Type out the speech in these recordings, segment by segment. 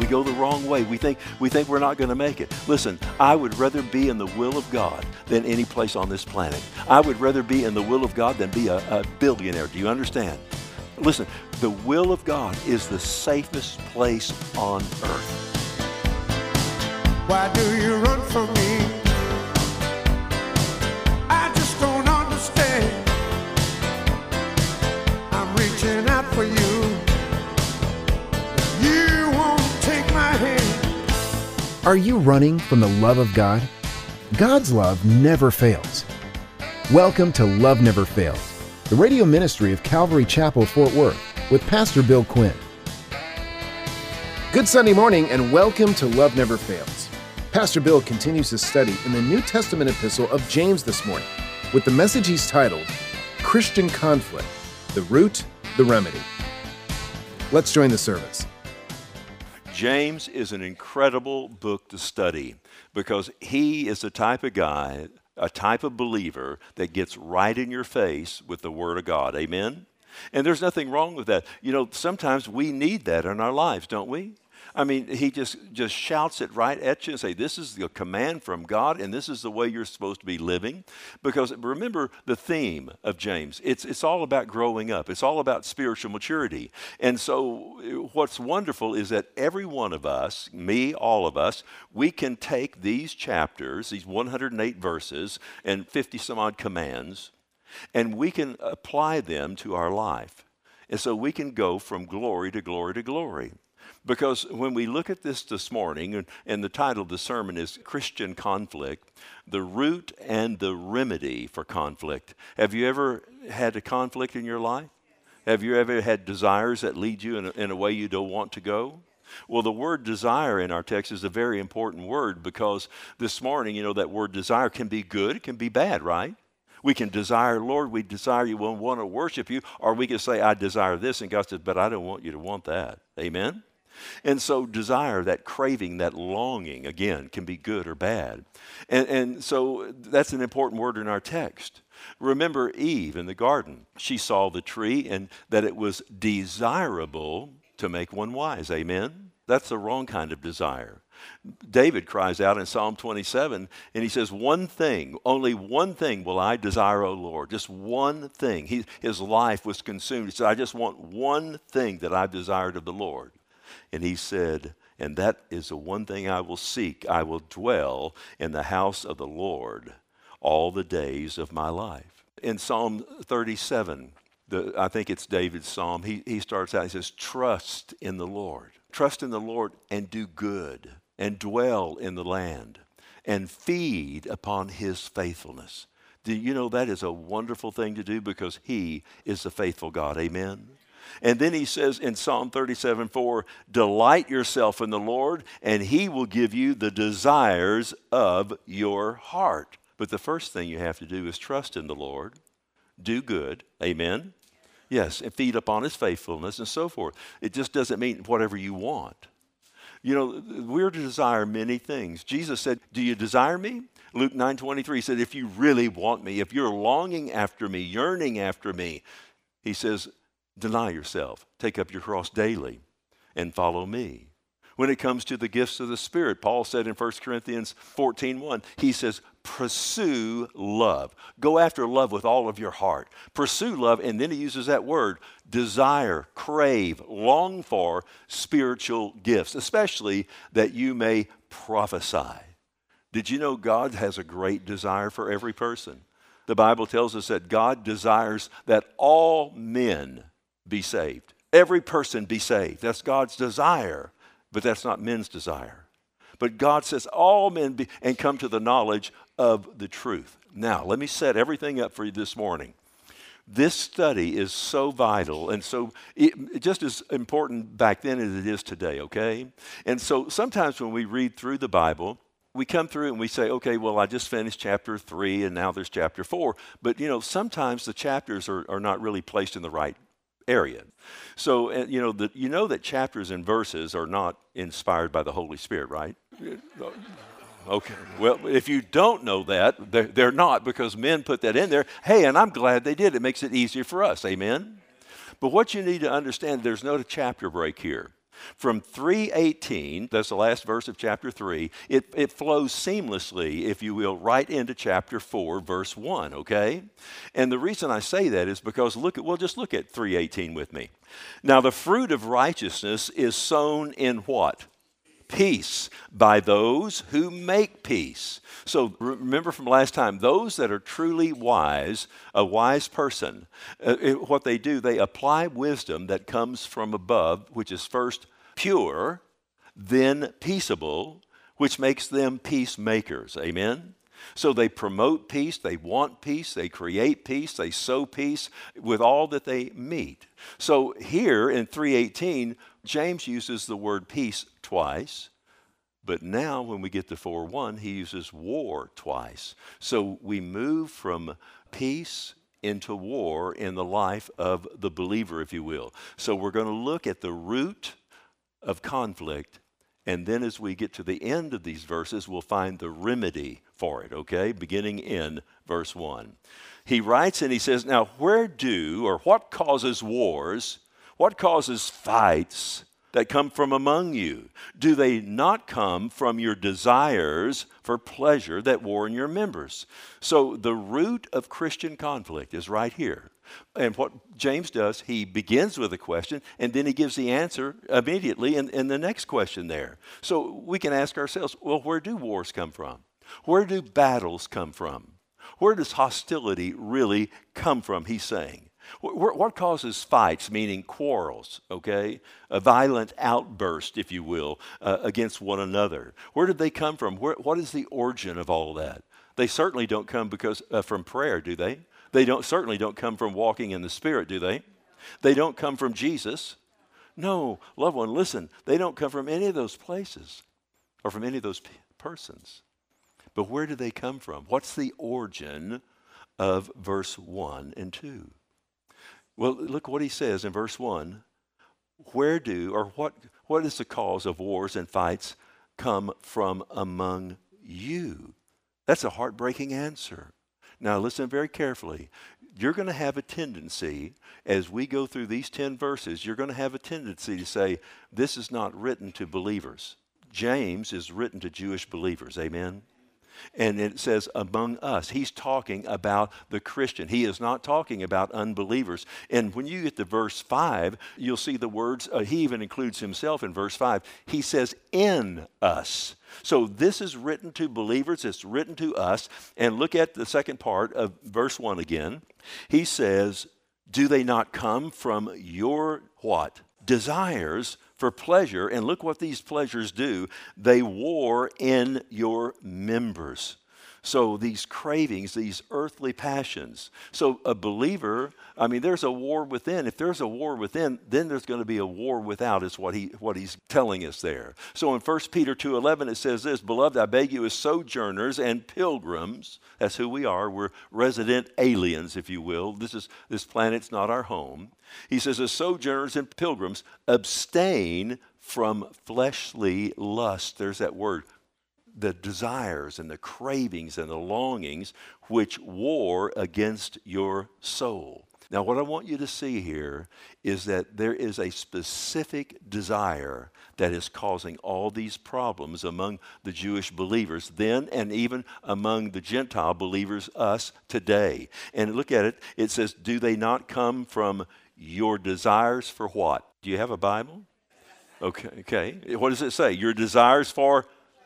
go the wrong way. We think we're not going to make it. Listen, I would rather be in the will of God than any place on this planet. I would rather be in the will of God than be a billionaire. Do you understand? Listen, the will of God is the safest place on earth. Why do you run from me? I just don't understand. I'm reaching out for you. You won't take my hand. Are you running from the love of God? God's love never fails. Welcome to Love Never Fails, the radio ministry of Calvary Chapel, Fort Worth, with Pastor Bill Quinn. Good Sunday morning and welcome to Love Never Fails. Pastor Bill continues his study in the New Testament epistle of James this morning with the message he's titled, Christian Conflict, the Root, the Remedy. Let's join the service. James is an incredible book to study because he is the type of guy, a type of believer that gets right in your face with the Word of God. Amen? And there's nothing wrong with that. You know, sometimes we need that in our lives, don't we? I mean, he just shouts it right at you and say, this is the command from God, and this is the way you're supposed to be living. Because remember the theme of James. It's all about growing up. It's all about spiritual maturity. And so what's wonderful is that every one of us, me, all of us, we can take these chapters, these 108 verses and 50 some odd commands, and we can apply them to our life. And so we can go from glory to glory to glory. Because when we look at this morning, and the title of the sermon is Christian Conflict, the root and the remedy for conflict. Have you ever had a conflict in your life? Have you ever had desires that lead you in a way you don't want to go? Well, the word desire in our text is a very important word because this morning, you know, that word desire can be good, it can be bad, right? We can desire, Lord, we desire you, we want to worship you, or we can say, I desire this, and God says, but I don't want you to want that. Amen? And so desire, that craving, that longing, again, can be good or bad. And so that's an important word in our text. Remember Eve in the garden. She saw the tree and that it was desirable to make one wise. Amen? That's the wrong kind of desire. David cries out in Psalm 27, and he says, one thing, only one thing will I desire, O Lord. Just one thing. His life was consumed. He said, I just want one thing that I've desired of the Lord. And he said, and that is the one thing I will seek. I will dwell in the house of the Lord all the days of my life. In Psalm 37, I think it's David's psalm, he starts out, he says, trust in the Lord. Trust in the Lord and do good and dwell in the land and feed upon his faithfulness. Do you know that is a wonderful thing to do because he is the faithful God. Amen? And then he says in Psalm 37:4, delight yourself in the Lord, and he will give you the desires of your heart. But the first thing you have to do is trust in the Lord, do good, amen? Yes, and feed upon his faithfulness and so forth. It just doesn't mean whatever you want. You know, we're to desire many things. Jesus said, do you desire me? Luke 9:23 said, if you really want me, if you're longing after me, yearning after me, he says, deny yourself, take up your cross daily, and follow me. When it comes to the gifts of the Spirit, Paul said in 1 Corinthians 14:1, he says, pursue love. Go after love with all of your heart. Pursue love, and then he uses that word, desire, crave, long for spiritual gifts, especially that you may prophesy. Did you know God has a great desire for every person? The Bible tells us that God desires that all men be saved. Every person be saved. That's God's desire, but that's not men's desire. But God says all men be and come to the knowledge of the truth. Now, let me set everything up for you this morning. This study is so vital and so just as important back then as it is today, okay? And so sometimes when we read through the Bible, we come through and we say, okay, well, I just finished chapter 3 and now there's chapter 4. But, you know, sometimes the chapters are not really placed in the right area. So, you know that chapters and verses are not inspired by the Holy Spirit, right? Okay. Well, if you don't know that, they're not because men put that in there. Hey, and I'm glad they did. It makes it easier for us. Amen? But what you need to understand, there's no chapter break here. From 3:18, that's the last verse of chapter 3, it flows seamlessly, if you will, right into chapter 4, verse 1, okay? And the reason I say that is because just look at 3:18 with me. Now the fruit of righteousness is sown in what? Peace by those who make peace. So remember from last time, those that are truly wise, a wise person, what they do, they apply wisdom that comes from above, which is first pure, then peaceable, which makes them peacemakers. Amen? So they promote peace, they want peace, they create peace, they sow peace with all that they meet. So here in 3:18, James uses the word peace twice, but now when we get to 4:1, he uses war twice. So we move from peace into war in the life of the believer, if you will. So we're going to look at the root of conflict, and then as we get to the end of these verses, we'll find the remedy for it, okay? Beginning in verse 1. He writes and he says, now what causes wars, what causes fights that come from among you? Do they not come from your desires for pleasure that war in your members? So the root of Christian conflict is right here. And what James does, he begins with a question, and then he gives the answer immediately in the next question there. So we can ask ourselves, well, where do wars come from? Where do battles come from? Where does hostility really come from, he's saying? What causes fights, meaning quarrels, okay? A violent outburst, if you will, against one another. Where did they come from? What is the origin of all that? They certainly don't come from prayer, do they? They certainly don't come from walking in the Spirit, do they? They don't come from Jesus. No, loved one, listen, they don't come from any of those places or from any of those persons. But where do they come from? What's the origin of verse 1 and 2? Well, look what he says in verse 1. What is the cause of wars and fights come from among you? That's a heartbreaking answer. Now listen very carefully. You're going to have a tendency, as we go through these 10 verses, you're going to have a tendency to say, this is not written to believers. James is written to Jewish believers, amen? And it says among us. He's talking about the Christian. He is not talking about unbelievers. And when you get to verse 5, you'll see the words, he even includes himself in verse 5. He says, in us. So this is written to believers. It's written to us. And look at the second part of verse 1 again. He says, do they not come from your what? Desires for pleasure, and look what these pleasures do. They war in your members. So these cravings, these earthly passions. So a believer, there's a war within. If there's a war within, then there's going to be a war without, is what he's telling us there. So in 1 Peter 2:11 it says this, beloved, I beg you as sojourners and pilgrims, that's who we are, we're resident aliens, if you will. This planet's not our home. He says, as sojourners and pilgrims, abstain from fleshly lust. There's that word. The desires and the cravings and the longings which war against your soul. Now, what I want you to see here is that there is a specific desire that is causing all these problems among the Jewish believers then and even among the Gentile believers, us, today. And look at it. It says, do they not come from your desires for what? Do you have a Bible? Okay. What does it say? Your desires for...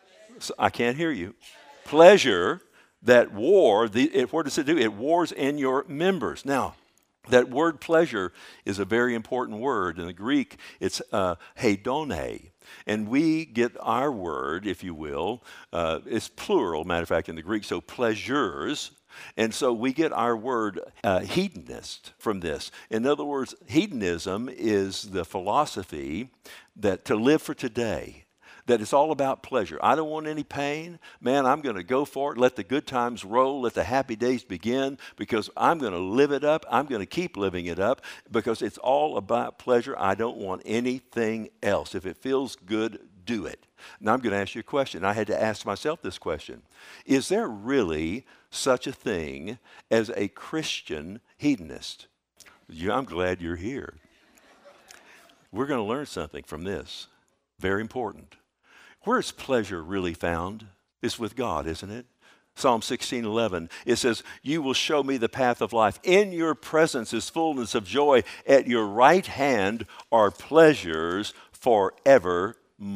I can't hear you. Pleasure that war, what does it do? It wars in your members. Now, that word pleasure is a very important word. In the Greek, it's hedone. And we get our word, if you will, it's plural, matter of fact, in the Greek, so pleasures. And so we get our word hedonist from this. In other words, hedonism is the philosophy that to live for today, that it's all about pleasure. I don't want any pain. Man, I'm going to go for it. Let the good times roll. Let the happy days begin, because I'm going to live it up. I'm going to keep living it up because it's all about pleasure. I don't want anything else. If it feels good, do it. Now I'm going to ask you a question. I had to ask myself this question. Is there really such a thing as a Christian hedonist? I'm glad you're here. We're going to learn something from this. Very important. Where is pleasure really found? It's with God, isn't it? Psalm 16:11, it says, you will show me the path of life. In your presence is fullness of joy. At your right hand are pleasures forevermore.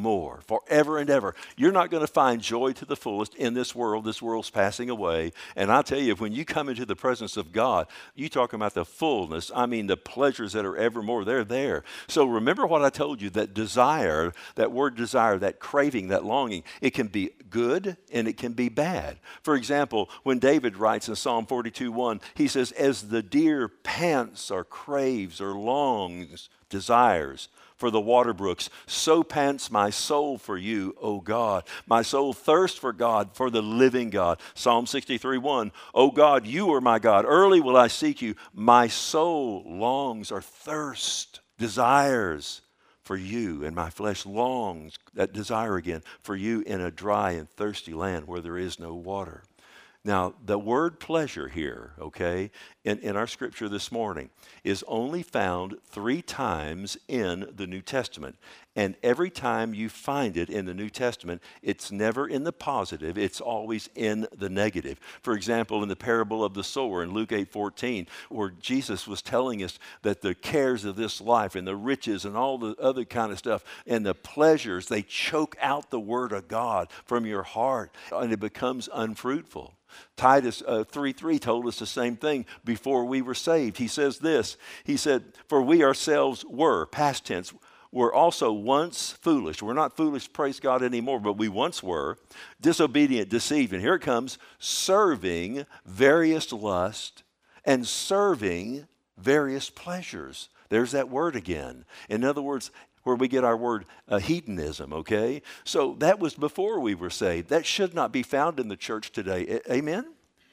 Forever and ever. You're not going to find joy to the fullest in this world. This world's passing away. And I'll tell you, when you come into the presence of God, you talk about the fullness. I mean, the pleasures that are evermore, they're there. So remember what I told you, that desire, that word desire, that craving, that longing, it can be good and it can be bad. For example, when David writes in Psalm 42:1, he says, as the deer pants or craves or longs, desires for the water brooks, so pants my soul for you, O God. My soul thirsts for God, for the living God. Psalm 63:1, O God, you are my God. Early will I seek you. My soul longs or thirsts, desires for you, and my flesh longs, that desire again, for you in a dry and thirsty land where there is no water. Now, the word pleasure here, okay, in our scripture this morning is only found 3 times in the New Testament. And every time you find it in the New Testament, it's never in the positive, it's always in the negative. For example, in the parable of the sower in Luke 8:14, where Jesus was telling us that the cares of this life and the riches and all the other kind of stuff and the pleasures, they choke out the word of God from your heart and it becomes unfruitful. Titus 3:3 told us the same thing before we were saved. He says this, he said, for we ourselves were, past tense, were also once foolish. We're not foolish, praise God, anymore, but we once were, disobedient, deceived. And here it comes, serving various lusts and serving various pleasures. There's that word again. In other words, where we get our word hedonism, okay? So that was before we were saved. That should not be found in the church today. Amen?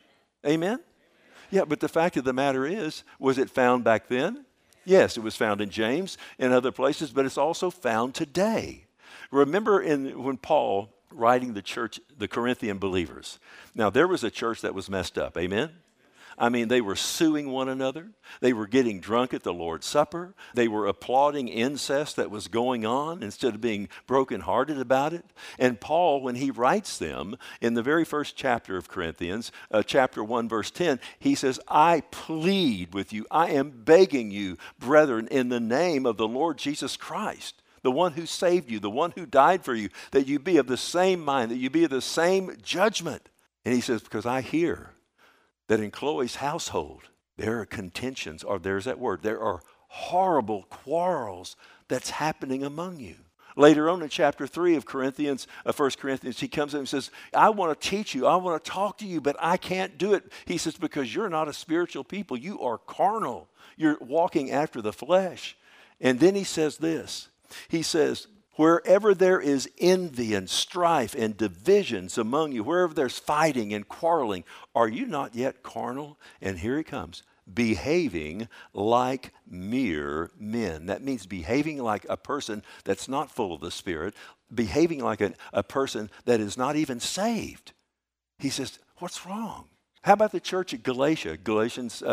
Amen? Yeah, but the fact of the matter is, was it found back then? Yes, it was found in James and other places, but it's also found today. Remember when Paul, writing the church, the Corinthian believers, now there was a church that was messed up, amen? I mean, they were suing one another. They were getting drunk at the Lord's Supper. They were applauding incest that was going on instead of being brokenhearted about it. And Paul, when he writes them in the very first chapter of Corinthians, chapter 1, verse 10, he says, I plead with you, I am begging you, brethren, in the name of the Lord Jesus Christ, the one who saved you, the one who died for you, that you be of the same mind, that you be of the same judgment. And he says, because I hear that in Chloe's household, there are contentions, or there's that word, there are horrible quarrels that's happening among you. Later on in chapter 3 of 1 Corinthians, he comes in and says, I want to teach you, I want to talk to you, but I can't do it. He says, because you're not a spiritual people, you are carnal. You're walking after the flesh. And then he says this, he says, wherever there is envy and strife and divisions among you, wherever there's fighting and quarreling, are you not yet carnal? And here he comes, behaving like mere men. That means behaving like a person that's not full of the Spirit, behaving like a person that is not even saved. He says, what's wrong? How about the church at Galatia? Galatians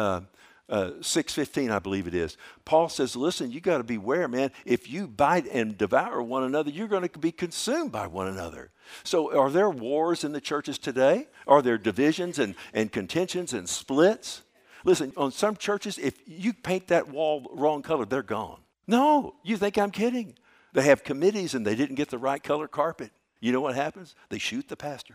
6:15, I believe it is. Paul says, listen, you got to beware, man. If you bite and devour one another, you're going to be consumed by one another. So are there wars in the churches today? Are there divisions and contentions and splits? Listen, on some churches, if you paint that wall wrong color, they're gone. No, you think I'm kidding. They have committees and they didn't get the right color carpet. You know what happens? They shoot the pastor.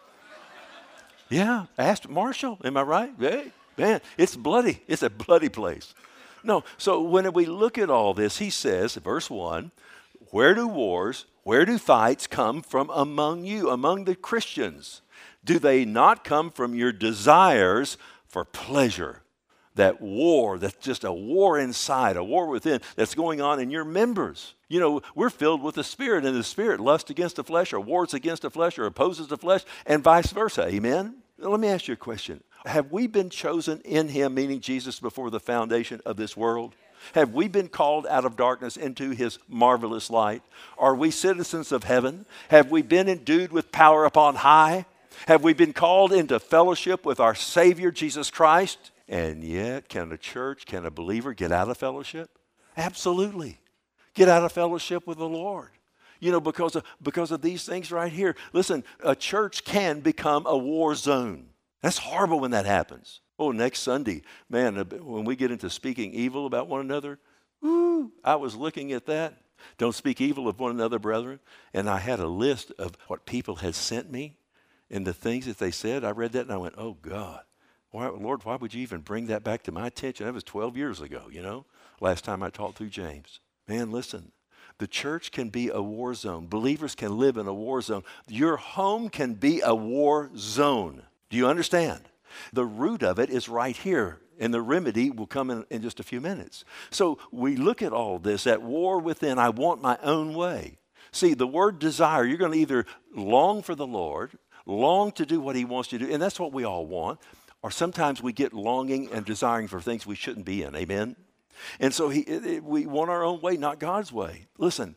Yeah, ask Marshall, am I right? Hey. Man, it's bloody. It's a bloody place. No, so when we look at all this, he says, verse 1, where do wars, where do fights come from among you, among the Christians? Do they not come from your desires for pleasure? That war, that's just a war inside, a war within that's going on in your members. You know, we're filled with the Spirit, and the Spirit lusts against the flesh or wars against the flesh or opposes the flesh and vice versa. Amen? Let me ask you a question. Have we been chosen in him, meaning Jesus, before the foundation of this world? Have we been called out of darkness into his marvelous light? Are we citizens of heaven? Have we been endued with power upon high? Have we been called into fellowship with our Savior, Jesus Christ? And yet, can a church, can a believer get out of fellowship? Absolutely. Get out of fellowship with the Lord. Because of these things right here. Listen, a church can become a war zone. That's horrible when that happens. Oh, next Sunday, man, when we get into speaking evil about one another, I was looking at that. Don't speak evil of one another, brethren. And I had a list of what people had sent me and the things that they said. I read that and I went, oh, God. Lord, why would you even bring that back to my attention? That was 12 years ago, last time I taught through James. Man, listen, the church can be a war zone. Believers can live in a war zone. Your home can be a war zone. Do you understand? The root of it is right here, and the remedy will come in just a few minutes. So we look at all this, at war within, I want my own way. See, the word desire, you're going to either long for the Lord, long to do what he wants you to do, and that's what we all want, or sometimes we get longing and desiring for things we shouldn't be in, amen? And so we want our own way, not God's way. Listen,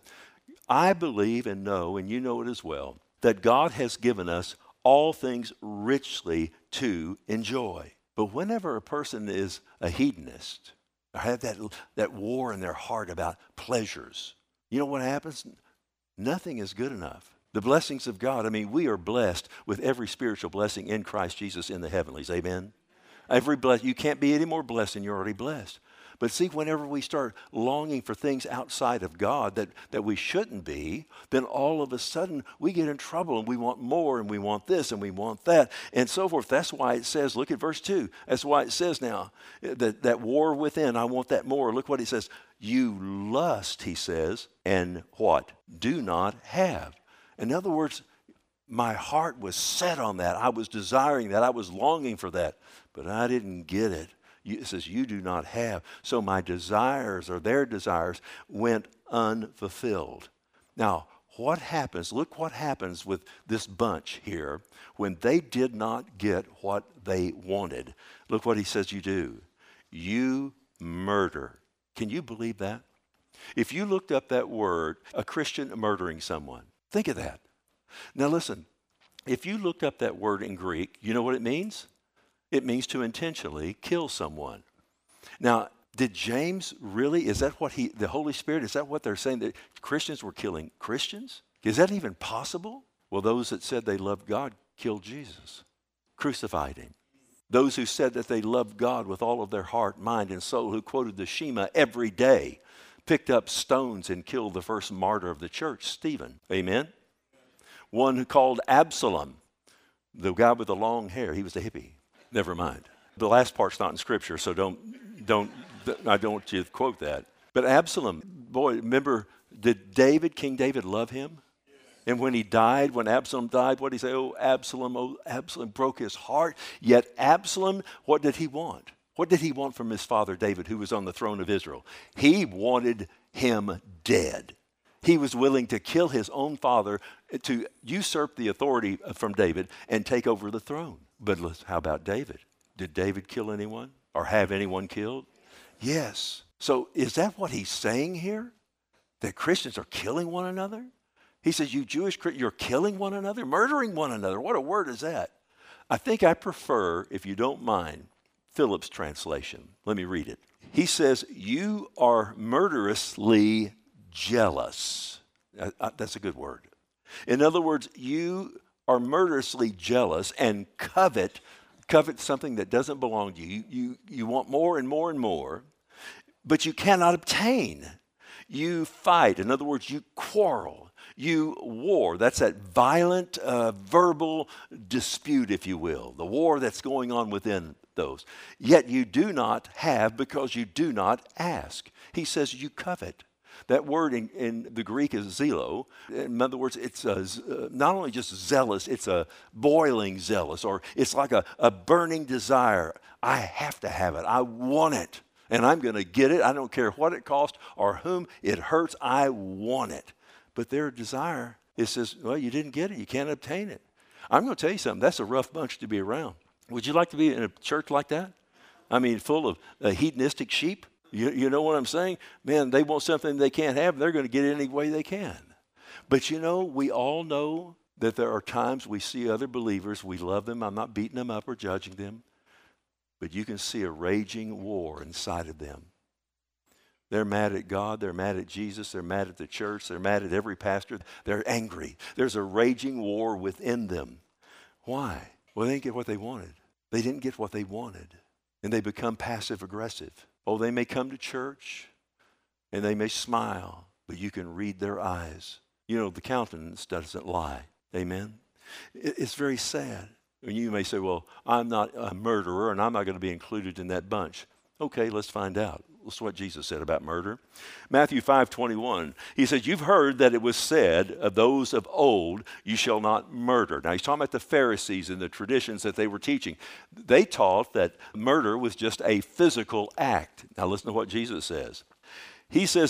I believe and know, and you know it as well, that God has given us all things richly to enjoy. But whenever a person is a hedonist, or have that war in their heart about pleasures, you know what happens? Nothing is good enough. The blessings of God, we are blessed with every spiritual blessing in Christ Jesus in the heavenlies, amen? You can't be any more blessed than you're already blessed. But see, whenever we start longing for things outside of God that we shouldn't be, then all of a sudden we get in trouble and we want more and we want this and we want that and so forth. That's why it says, look at verse 2. That's why it says now, that war within, I want that more. Look what he says. You lust, he says, and what? Do not have. In other words, my heart was set on that. I was desiring that. I was longing for that, but I didn't get it. It says, you do not have. So my desires, or their desires, went unfulfilled. Now, what happens? Look what happens with this bunch here when they did not get what they wanted. Look what he says you do. You murder. Can you believe that? If you looked up that word, a Christian murdering someone, think of that. Now listen, if you looked up that word in Greek, you know what it means? It means to intentionally kill someone. Now, did James really, is that what the Holy Spirit, is that what they're saying, that Christians were killing Christians? Is that even possible? Well, those that said they loved God killed Jesus, crucified him. Those who said that they loved God with all of their heart, mind, and soul, who quoted the Shema every day, picked up stones and killed the first martyr of the church, Stephen. Amen? One who called Absalom, the guy with the long hair, he was a hippie. Never mind. The last part's not in Scripture, so I don't want you to quote that. But Absalom, boy, remember, did King David love him? And when he died, when Absalom died, what did he say? Oh, Absalom, broke his heart. Yet Absalom, what did he want? What did he want from his father David, who was on the throne of Israel? He wanted him dead. He was willing to kill his own father to usurp the authority from David and take over the throne. But how about David? Did David kill anyone or have anyone killed? Yes. So is that what he's saying here? That Christians are killing one another? He says, you Jewish Christians, you're killing one another, murdering one another. What a word is that? I think I prefer, if you don't mind, Phillips' translation. Let me read it. He says, you are murderously jealous. That's a good word. In other words, you are murderously jealous and covet something that doesn't belong to you. You want more and more and more, but you cannot obtain. You fight. In other words, you quarrel. You war. That's that violent verbal dispute, if you will, the war that's going on within those. Yet you do not have because you do not ask. He says you covet. That word in the Greek is zelo. In other words, it's not only just zealous, it's a boiling zealous, or it's like a burning desire. I have to have it. I want it, and I'm going to get it. I don't care what it costs or whom it hurts. I want it. But their desire, it says, well, you didn't get it. You can't obtain it. I'm going to tell you something. That's a rough bunch to be around. Would you like to be in a church like that? Full of hedonistic sheep? You know what I'm saying? Man, they want something they can't have. They're going to get it any way they can. But we all know that there are times we see other believers. We love them. I'm not beating them up or judging them. But you can see a raging war inside of them. They're mad at God. They're mad at Jesus. They're mad at the church. They're mad at every pastor. They're angry. There's a raging war within them. Why? Well, they didn't get what they wanted. They didn't get what they wanted. And they become passive aggressive. Oh, they may come to church and they may smile, but you can read their eyes. You know, the countenance doesn't lie. Amen? It's very sad. And you may say, well, I'm not a murderer and I'm not going to be included in that bunch. Okay, let's find out. That's what Jesus said about murder. Matthew 5:21, he says, you've heard that it was said of those of old, you shall not murder. Now he's talking about the Pharisees and the traditions that they were teaching. They taught that murder was just a physical act. Now listen to what Jesus says. He says,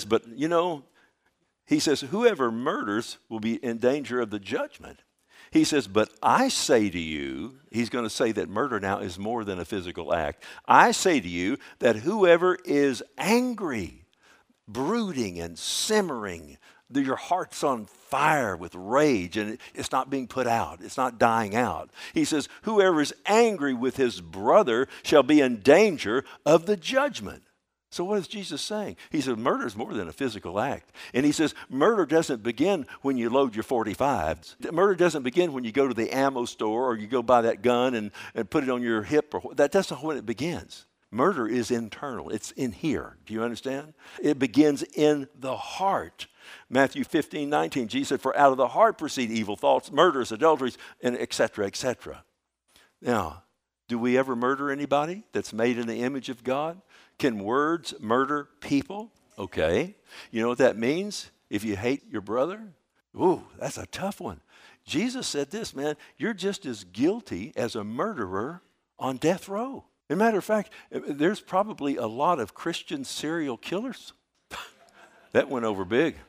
he says, whoever murders will be in danger of the judgment. He says, but I say to you, he's going to say that murder now is more than a physical act. I say to you that whoever is angry, brooding and simmering, your heart's on fire with rage and it's not being put out. It's not dying out. He says, whoever is angry with his brother shall be in danger of the judgment. So what is Jesus saying? He says murder is more than a physical act. And he says murder doesn't begin when you load your 45s. Murder doesn't begin when you go to the ammo store or you go buy that gun and put it on your hip. That's not when it begins. Murder is internal. It's in here. Do you understand? It begins in the heart. Matthew 15:19, Jesus said, for out of the heart proceed evil thoughts, murders, adulteries, and et cetera, et cetera. Now, do we ever murder anybody that's made in the image of God? Can words murder people? Okay. You know what that means? If you hate your brother? Ooh, that's a tough one. Jesus said this, man, you're just as guilty as a murderer on death row. As a matter of fact, there's probably a lot of Christian serial killers. That went over big.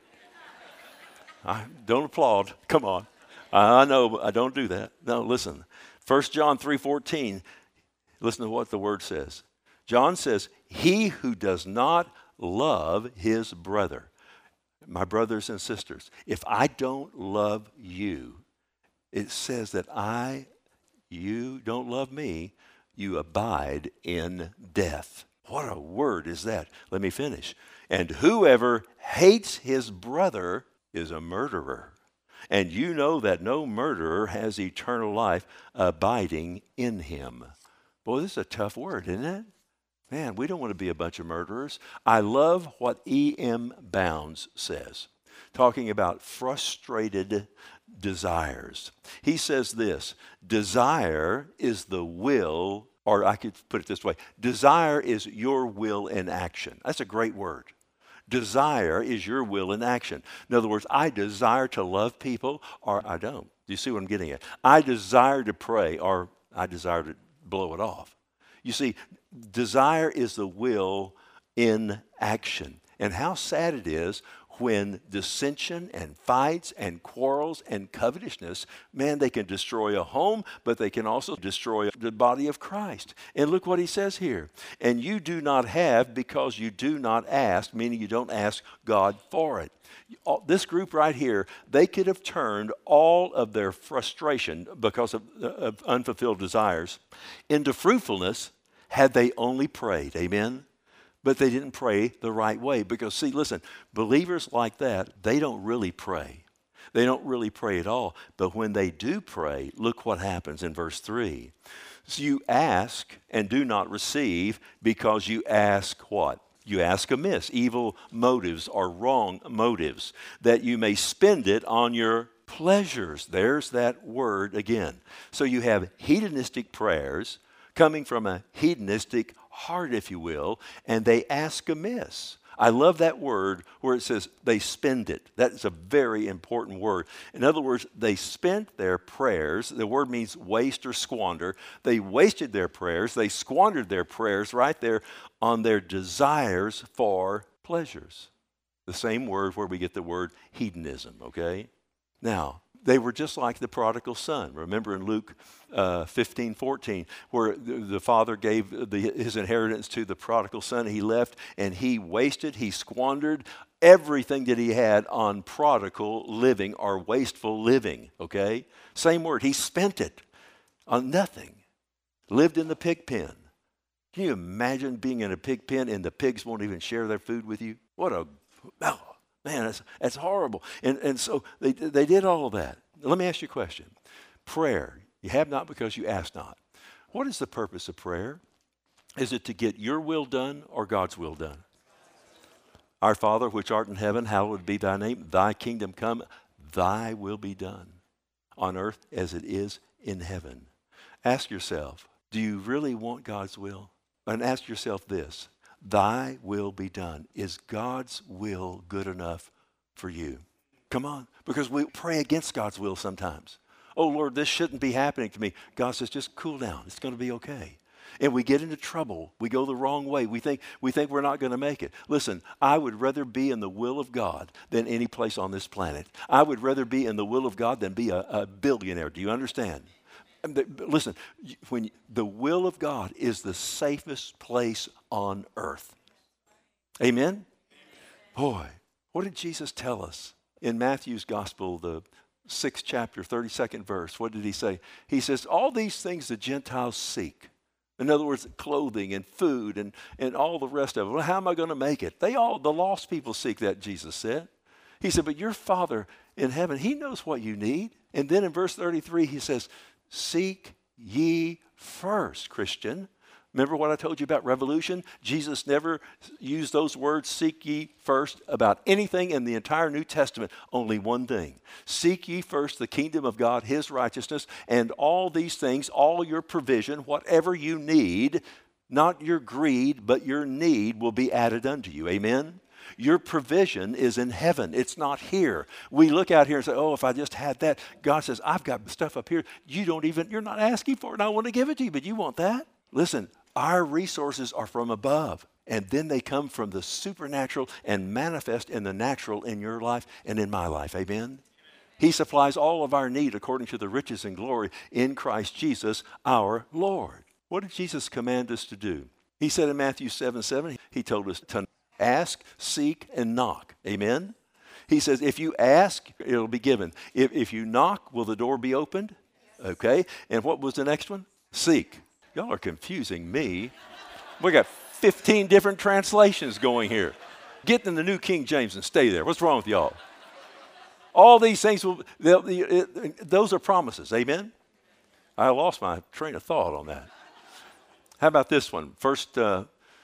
I don't applaud. Come on. I know, I don't do that. No, listen. 1 John 3:14, listen to what the word says. John says, he who does not love his brother, my brothers and sisters, if I don't love you, it says that you don't love me, you abide in death. What a word is that? Let me finish. And whoever hates his brother is a murderer. And you know that no murderer has eternal life abiding in him. Boy, this is a tough word, isn't it? Man, we don't want to be a bunch of murderers. I love what E.M. Bounds says, talking about frustrated desires. He says this, desire is the will, or I could put it this way, desire is your will in action. That's a great word. Desire is your will in action. In other words, I desire to love people or I don't. Do you see what I'm getting at? I desire to pray or I desire to blow it off. You see, desire is the will in action. And how sad it is when dissension and fights and quarrels and covetousness, man, they can destroy a home, but they can also destroy the body of Christ. And look what he says here. And you do not have because you do not ask, meaning you don't ask God for it. This group right here, they could have turned all of their frustration because of unfulfilled desires into fruitfulness had they only prayed. Amen? But they didn't pray the right way. Because, see, listen, believers like that, they don't really pray. They don't really pray at all. But when they do pray, look what happens in verse 3. So you ask and do not receive because you ask what? You ask amiss, evil motives or wrong motives, that you may spend it on your pleasures. There's that word again. So you have hedonistic prayers coming from a hedonistic heart, if you will, and they ask amiss. I love that word where it says they spend it. That is a very important word. In other words, they spent their prayers. The word means waste or squander. They wasted their prayers. They squandered their prayers right there on their desires for pleasures. The same word where we get the word hedonism, okay? Now, they were just like the prodigal son. Remember in Luke 15:14, where the father gave his inheritance to the prodigal son. He left and he wasted, he squandered everything that he had on prodigal living or wasteful living, okay? Same word, he spent it on nothing. Lived in the pig pen. Can you imagine being in a pig pen and the pigs won't even share their food with you? Oh, man, that's horrible. And so they did all of that. Let me ask you a question. Prayer, you have not because you ask not. What is the purpose of prayer? Is it to get your will done or God's will done? Our Father, which art in heaven, hallowed be thy name. Thy kingdom come, thy will be done on earth as it is in heaven. Ask yourself, do you really want God's will? And ask yourself this, thy will be done. Is God's will good enough for you? Come on, because we pray against God's will sometimes. Oh, Lord, this shouldn't be happening to me. God says, just cool down. It's going to be okay. And we get into trouble. We go the wrong way. We think we're not going to make it. Listen, I would rather be in the will of God than any place on this planet. I would rather be in the will of God than be a billionaire. Do you understand? Listen, when the will of God is the safest place on earth. Amen? Boy, what did Jesus tell us? In Matthew's gospel, the 6th chapter, 32nd verse, what did he say? He says, all these things the Gentiles seek. In other words, clothing and food and all the rest of it. Well, how am I going to make it? The lost people seek that, Jesus said. He said, but your Father in heaven, he knows what you need. And then in verse 33, he says, seek ye first, Christian. Remember what I told you about revolution? Jesus never used those words, seek ye first, about anything in the entire New Testament. Only one thing. Seek ye first the kingdom of God, his righteousness, and all these things, all your provision, whatever you need, not your greed, but your need will be added unto you. Amen? Your provision is in heaven. It's not here. We look out here and say, oh, if I just had that. God says, I've got stuff up here. You're not asking for it, and I want to give it to you, but you want that? Listen, our resources are from above, and then they come from the supernatural and manifest in the natural in your life and in my life. Amen? He supplies all of our need according to the riches and glory in Christ Jesus our Lord. What did Jesus command us to do? He said in Matthew 7:7, he told us to ask, seek, and knock. Amen? He says, if you ask, it'll be given. If you knock, will the door be opened? Okay. And what was the next one? Seek. Y'all are confusing me. We got 15 different translations going here. Get in the New King James and stay there. What's wrong with y'all? All these things, those are promises. Amen? I lost my train of thought on that. How about this one? 1 John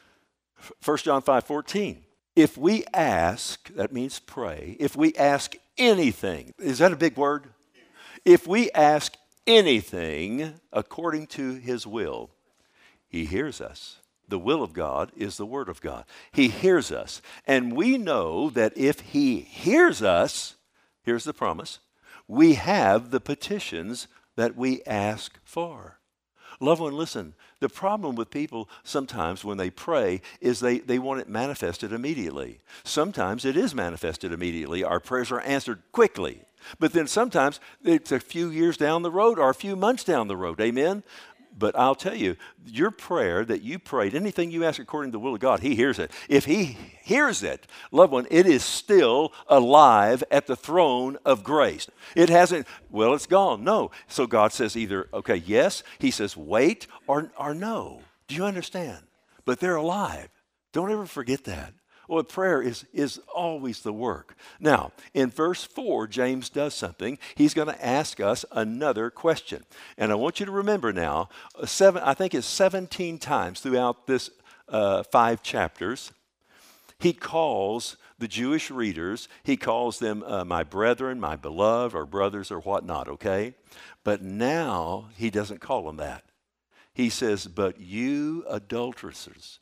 5:14. If we ask, that means pray. If we ask anything, is that a big word? If we ask anything according to his will, he hears us. The will of God is the word of God. He hears us. And we know that if he hears us, here's the promise, we have the petitions that we ask for. Loved one, listen, the problem with people sometimes when they pray is they want it manifested immediately. Sometimes it is manifested immediately. Our prayers are answered quickly. But then sometimes it's a few years down the road or a few months down the road. Amen? But I'll tell you, your prayer that you prayed, anything you ask according to the will of God, he hears it. If he hears it, loved one, it is still alive at the throne of grace. It hasn't, well, it's gone. No. So God says either, okay, yes. He says wait or no. Do you understand? But they're alive. Don't ever forget that. Well, prayer is always the work. Now, in verse 4, James does something. He's going to ask us another question. And I want you to remember now, I think it's 17 times throughout this 5 chapters, he calls the Jewish readers, he calls them my brethren, my beloved, or brothers, or whatnot, okay? But now he doesn't call them that. He says, but you adulteresses,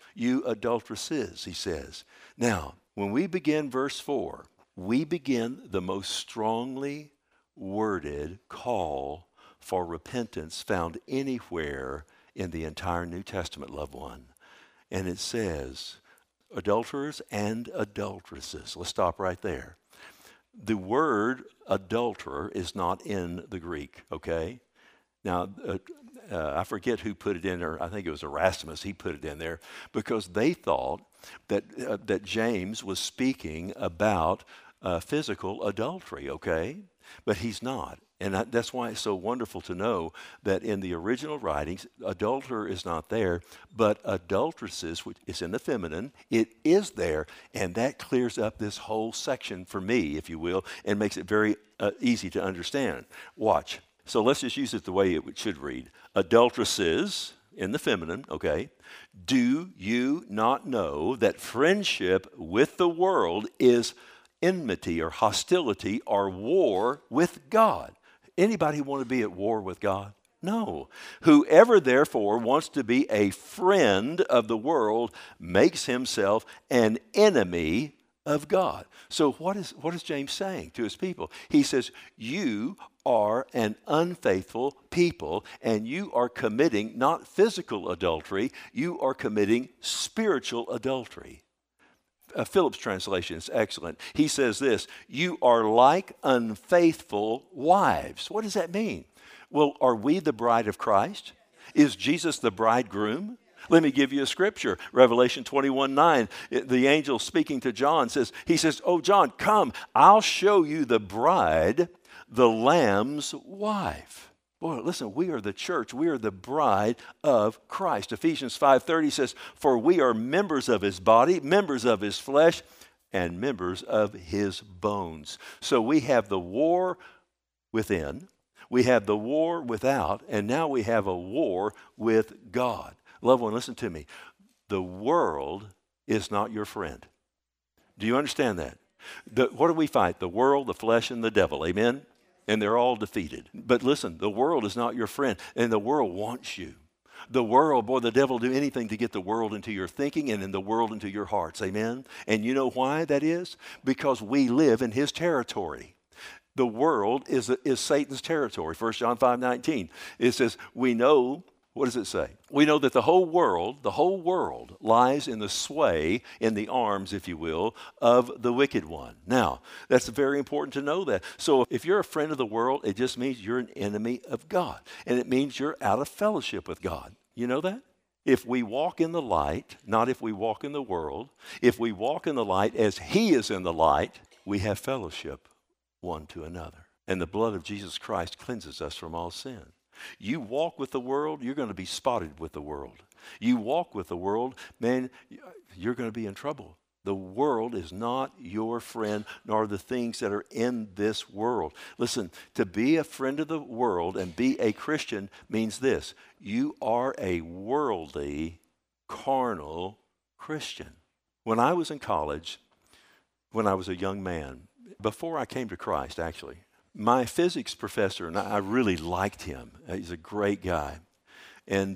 he says. Now, when we begin verse 4, we begin the most strongly worded call for repentance found anywhere in the entire New Testament, loved one. And it says, adulterers and adulteresses. Let's stop right there. The word adulterer is not in the Greek, okay? Now, I forget who put it in there. I think it was Erasmus. He put it in there because they thought that James was speaking about physical adultery, okay? But he's not. And that's why it's so wonderful to know that in the original writings, adulterer is not there, but adulteresses, which is in the feminine, it is there. And that clears up this whole section for me, if you will, and makes it very easy to understand. Watch. So let's just use it the way it should read. Adulteresses, in the feminine, okay? Do you not know that friendship with the world is enmity or hostility or war with God? Anybody want to be at war with God? No. Whoever therefore wants to be a friend of the world makes himself an enemy of God. So what is James saying to his people? He says, you are an unfaithful people, and you are committing not physical adultery, you are committing spiritual adultery. Philip's translation is excellent. He says this, you are like unfaithful wives. What does that mean? Well, are we the bride of Christ? Is Jesus the bridegroom? Let me give you a scripture. Revelation 21:9. The angel speaking to John says, he says, oh, John, come, I'll show you the bride, the Lamb's wife. Boy, listen, we are the church. We are the bride of Christ. Ephesians 5:30 says, for we are members of his body, members of his flesh, and members of his bones. So we have the war within, we have the war without, and now we have a war with God. Loved one, listen to me. The world is not your friend. Do you understand that? What do we fight? The world, the flesh, and the devil. Amen? And they're all defeated. But listen, the world is not your friend, and the world wants you. The world, boy, the devil will do anything to get the world into your thinking and in the world into your hearts. Amen? And you know why that is? Because we live in his territory. The world is Satan's territory. 1 John 5:19. It says, we know, what does it say? We know that the whole world lies in the sway, in the arms, if you will, of the wicked one. Now, that's very important to know that. So if you're a friend of the world, it just means you're an enemy of God. And it means you're out of fellowship with God. You know that? If we walk in the light, not if we walk in the world, if we walk in the light as he is in the light, we have fellowship one to another. And the blood of Jesus Christ cleanses us from all sin. You walk with the world, you're going to be spotted with the world. You walk with the world, man, you're going to be in trouble. The world is not your friend, nor the things that are in this world. Listen, to be a friend of the world and be a Christian means this. You are a worldly, carnal Christian. When I was in college, when I was a young man, before I came to Christ, actually, my physics professor, and I really liked him. He's a great guy. And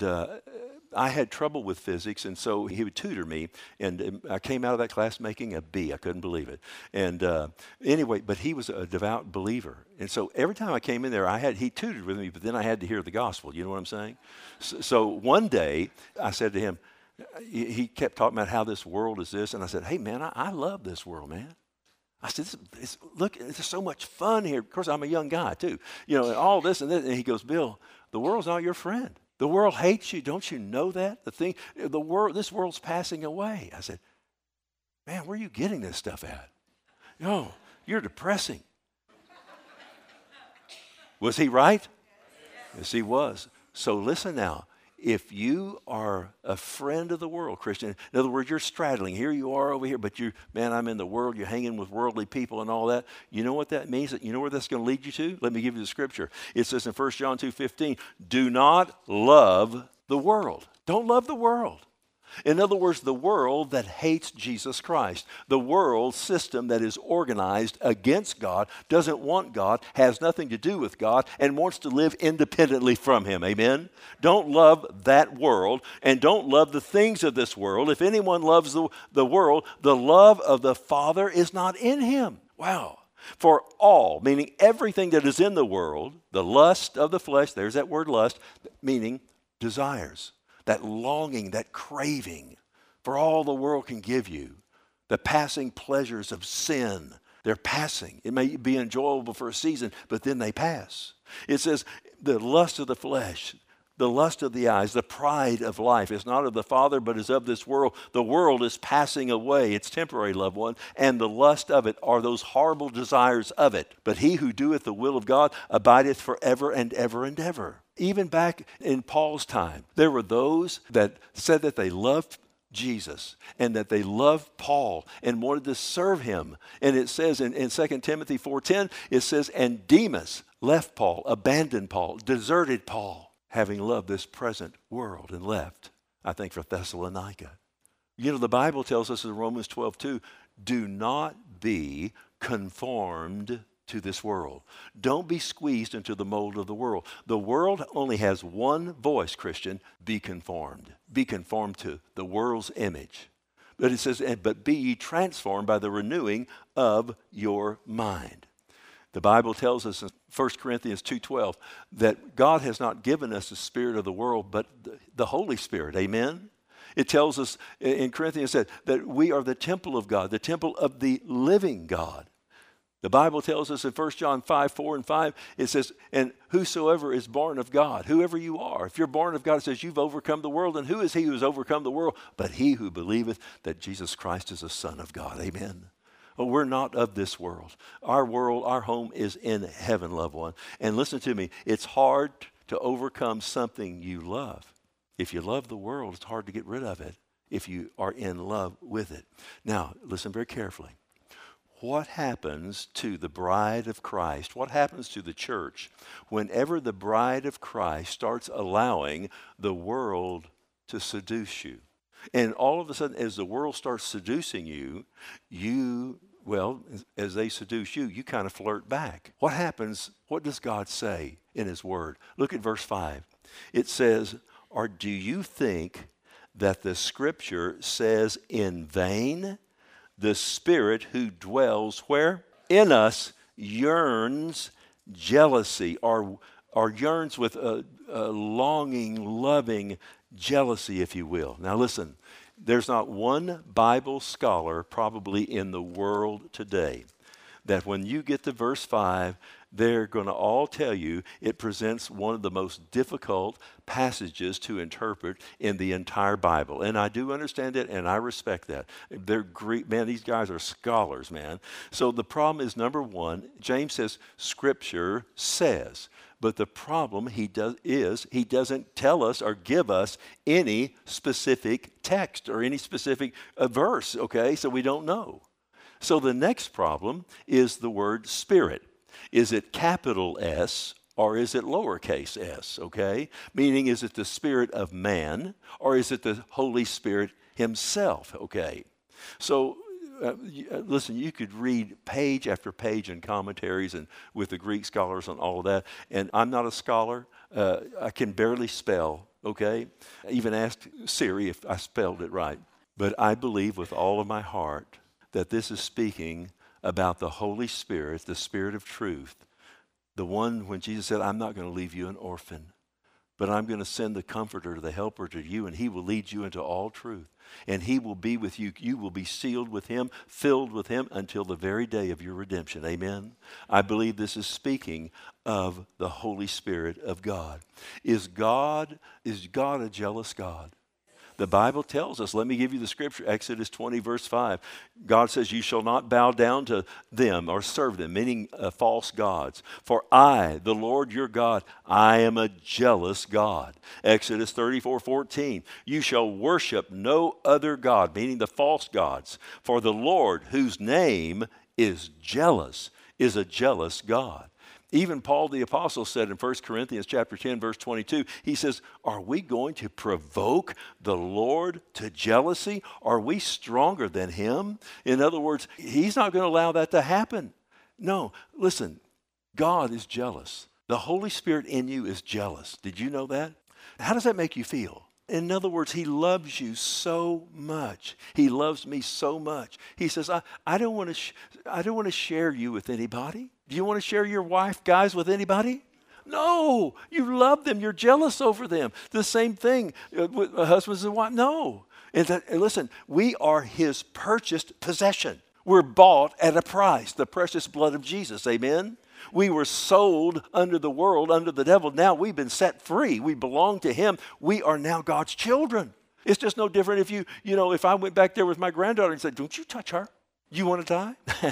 I had trouble with physics, and so he would tutor me. And I came out of that class making a B. I couldn't believe it. And anyway, but he was a devout believer. And so every time I came in there, he tutored with me, but then I had to hear the gospel. You know what I'm saying? So one day, I said to him, he kept talking about how this world is this. And I said, hey, man, I love this world, man. I said, look, there's so much fun here. Of course, I'm a young guy, too. You know, and all this and this. And he goes, Bill, the world's not your friend. The world hates you. Don't you know that? This world's passing away. I said, man, where are you getting this stuff at? Oh, you're depressing. Was he right? Yes, he was. So listen now. If you are a friend of the world, Christian, in other words, you're straddling. Here you are over here, but I'm in the world. You're hanging with worldly people and all that. You know what that means? You know where that's going to lead you to? Let me give you the scripture. It says in 1 John 2:15, do not love the world. Don't love the world. In other words, the world that hates Jesus Christ, the world system that is organized against God, doesn't want God, has nothing to do with God, and wants to live independently from him. Amen? Don't love that world, and don't love the things of this world. If anyone loves the world, the love of the Father is not in him. Wow. For all, meaning everything that is in the world, the lust of the flesh, there's that word lust, meaning desires. That longing, that craving for all the world can give you. The passing pleasures of sin, they're passing. It may be enjoyable for a season, but then they pass. It says the lust of the flesh, The lust of the eyes, the pride of life is not of the Father, but is of this world. The world is passing away. It's temporary, loved one. And the lust of it are those horrible desires of it. But he who doeth the will of God abideth forever and ever and ever. Even back in Paul's time, there were those that said that they loved Jesus and that they loved Paul and wanted to serve him. And it says in 2 Timothy 4:10, it says, and Demas left Paul, abandoned Paul, deserted Paul, having loved this present world, and left, I think, for Thessalonica. You know, the Bible tells us in Romans 12:2, do not be conformed to this world. Don't be squeezed into the mold of the world. The world only has one voice, Christian, be conformed. Be conformed to the world's image. But it says, but be ye transformed by the renewing of your mind. The Bible tells us in 1 Corinthians 2:12 that God has not given us the spirit of the world, but the Holy Spirit. Amen? It tells us in Corinthians that we are the temple of God, the temple of the living God. The Bible tells us in 1 John 5:4 and 5, it says, and whosoever is born of God, whoever you are, if you're born of God, it says you've overcome the world. And who is he who has overcome the world? But he who believeth that Jesus Christ is the Son of God. Amen. Well, we're not of this world. Our home is in heaven, loved one. And listen to me, it's hard to overcome something you love. If you love the world, it's hard to get rid of it if you are in love with it. Now, listen very carefully. What happens to the bride of Christ? What happens to the church whenever the bride of Christ starts allowing the world to seduce you? And all of a sudden, as the world starts seducing you, well, as they seduce you, you kind of flirt back. What happens? What does God say in his word? Look at verse 5. It says, or do you think that the scripture says in vain, the Spirit who dwells where? In us yearns jealousy, or yearns with a longing, loving jealousy, if you will. Now listen, there's not one Bible scholar probably in the world today that when you get to verse 5, they're going to all tell you it presents one of the most difficult passages to interpret in the entire Bible. And I do understand it, and I respect that. They're Greek, man, these guys are scholars, man. So the problem is, number one, James says, Scripture says. But the problem he doesn't tell us or give us any specific text or any specific verse, okay? So we don't know. So the next problem is the word Spirit. Is it capital S or is it lowercase s, okay? Meaning, is it the Spirit of man or is it the Holy Spirit himself, okay? So listen, you could read page after page in commentaries and with the Greek scholars and all of that. And I'm not a scholar. I can barely spell, okay? I even asked Siri if I spelled it right. But I believe with all of my heart that this is speaking about the Holy Spirit, the Spirit of truth, the one when Jesus said, I'm not going to leave you an orphan, but I'm going to send the Comforter, the Helper to you, and he will lead you into all truth. And he will be with you. You will be sealed with him, filled with him until the very day of your redemption. Amen? I believe this is speaking of the Holy Spirit of God. Is God a jealous God? The Bible tells us, let me give you the scripture, Exodus 20, verse 5. God says, you shall not bow down to them or serve them, meaning false gods. For I, the Lord your God, I am a jealous God. Exodus 34:14. You shall worship no other God, meaning the false gods. For the Lord, whose name is jealous, is a jealous God. Even Paul the Apostle said in 1 Corinthians chapter 10, verse 22, he says, are we going to provoke the Lord to jealousy? Are we stronger than him? In other words, he's not going to allow that to happen. No, listen, God is jealous. The Holy Spirit in you is jealous. Did you know that? How does that make you feel? In other words, he loves you so much. He loves me so much. He says, I don't want to share you with anybody. Do you want to share your wife, guys, with anybody? No, you love them. You're jealous over them. The same thing with husbands and wives. No. And listen, we are his purchased possession. We're bought at a price, the precious blood of Jesus. Amen? We were sold under the world, under the devil. Now we've been set free. We belong to him. We are now God's children. It's just no different if if I went back there with my granddaughter and said, don't you touch her. You want to die?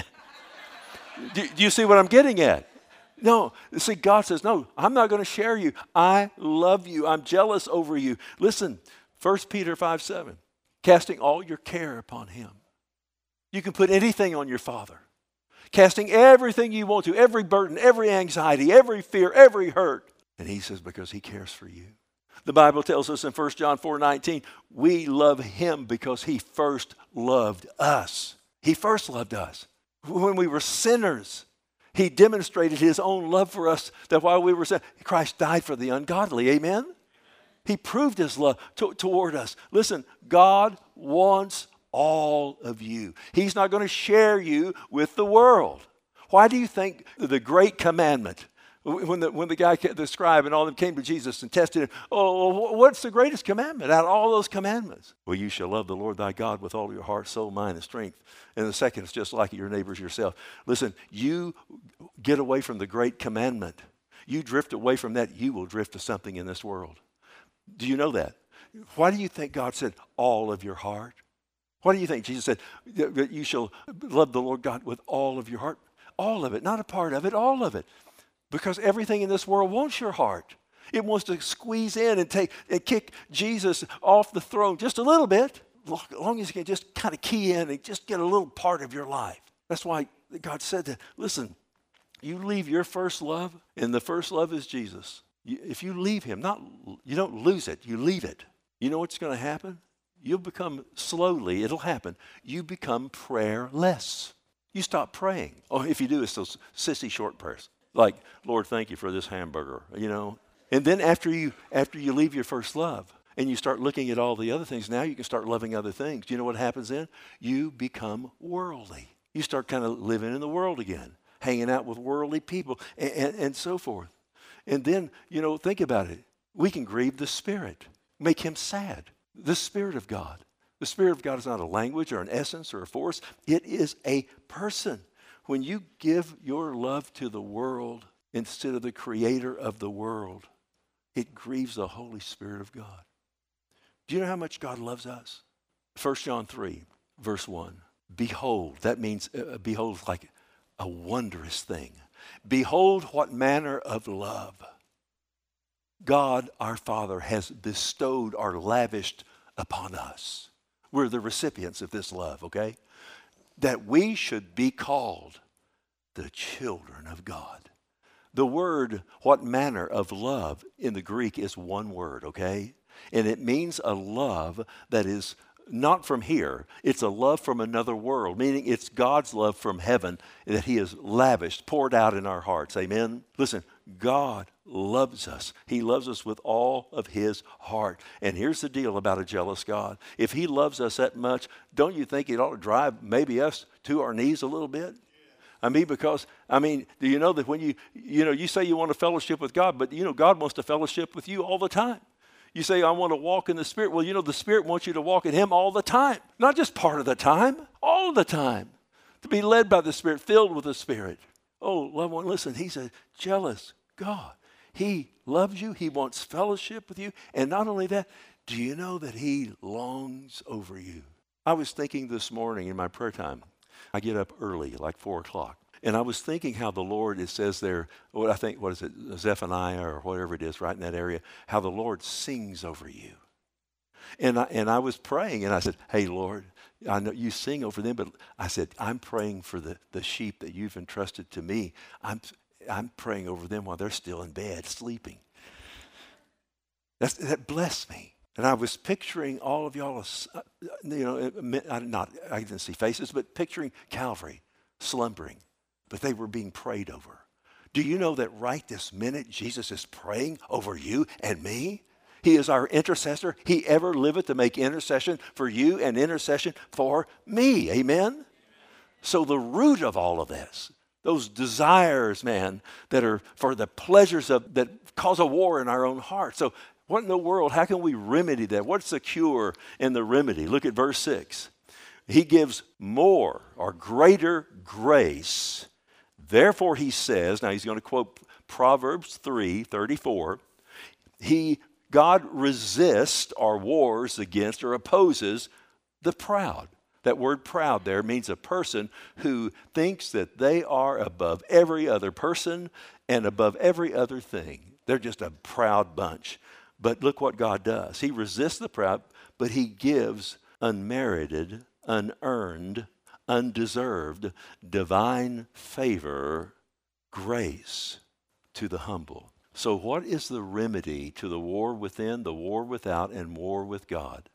Do you see what I'm getting at? No. See, God says, no, I'm not going to share you. I love you. I'm jealous over you. Listen, 1 Peter 5:7, casting all your care upon him. You can put anything on your Father. Casting everything you want to, every burden, every anxiety, every fear, every hurt. And he says, because he cares for you. The Bible tells us in 1 John 4:19, we love him because he first loved us. He first loved us. When we were sinners, he demonstrated his own love for us, that while we were sinners, Christ died for the ungodly. Amen? He proved his love toward us. Listen, God wants all of you. He's not going to share you with the world. Why do you think the great commandment, when the guy, the scribe and all them came to Jesus and tested him, what's the greatest commandment out of all those commandments? Well, you shall love the Lord thy God with all your heart, soul, mind, and strength. And the second is just like your neighbors yourself. Listen, you get away from the great commandment. You drift away from that, you will drift to something in this world. Do you know that? Why do you think God said all of your heart? Why do you think Jesus said that you shall love the Lord God with all of your heart? All of it, not a part of it, all of it. Because everything in this world wants your heart. It wants to squeeze in and kick Jesus off the throne just a little bit, as long as you can just kind of key in and just get a little part of your life. That's why God said that, listen, you leave your first love, and the first love is Jesus. If you leave him, you don't lose it, you leave it. You know what's going to happen? You'll become, slowly, it'll happen, you become prayerless. You stop praying. Or if you do, it's those sissy short prayers. Like, Lord, thank you for this hamburger, And then after you leave your first love and you start looking at all the other things, now you can start loving other things. Do you know what happens then? You become worldly. You start kind of living in the world again, hanging out with worldly people and so forth. And then, think about it. We can grieve the Spirit, make him sad. The Spirit of God. The Spirit of God is not a language or an essence or a force. It is a person. When you give your love to the world instead of the creator of the world, it grieves the Holy Spirit of God. Do you know how much God loves us? 1 John 3, verse 1. Behold, that means, behold is like a wondrous thing. Behold what manner of love God our Father has bestowed or lavished upon us. We're the recipients of this love, okay? That we should be called the children of God. The word, what manner of love in the Greek is one word, okay? And it means a love that is not from here. It's a love from another world, meaning it's God's love from heaven that he has lavished, poured out in our hearts. Amen? Listen, God loves us. He loves us with all of his heart. And here's the deal about a jealous God. If he loves us that much, don't you think it ought to drive maybe us to our knees a little bit? Because do you know that when you say you want to fellowship with God, but God wants to fellowship with you all the time. You say, I want to walk in the Spirit. Well, the Spirit wants you to walk in him all the time. Not just part of the time, all of the time. To be led by the Spirit, filled with the Spirit. Oh, loved one, listen, he's a jealous God. He loves you. He wants fellowship with you. And not only that, do you know that he longs over you? I was thinking this morning in my prayer time. I get up early, like 4 o'clock. And I was thinking how the Lord, it says there, what is it, Zephaniah or whatever it is, right in that area, how the Lord sings over you. And I was praying, and I said, hey, Lord, I know you sing over them, but I said, I'm praying for the sheep that you've entrusted to me. I'm praying over them while they're still in bed, sleeping. That blessed me. And I was picturing all of y'all, I didn't see faces, but picturing Calvary slumbering. But they were being prayed over. Do you know that right this minute, Jesus is praying over you and me? He is our intercessor. He ever liveth to make intercession for you and intercession for me. Amen? So the root of all of this, those desires, man, that are for the pleasures that cause a war in our own heart. So what in the world, how can we remedy that? What's the cure and the remedy? Look at verse 6. He gives more or greater grace. Therefore, he says, now he's going to quote Proverbs 3:34. God resists or wars against or opposes the proud. That word proud there means a person who thinks that they are above every other person and above every other thing. They're just a proud bunch. But look what God does. He resists the proud, but he gives unmerited, unearned, undeserved, divine favor, grace to the humble. So what is the remedy to the war within, the war without, and war with God?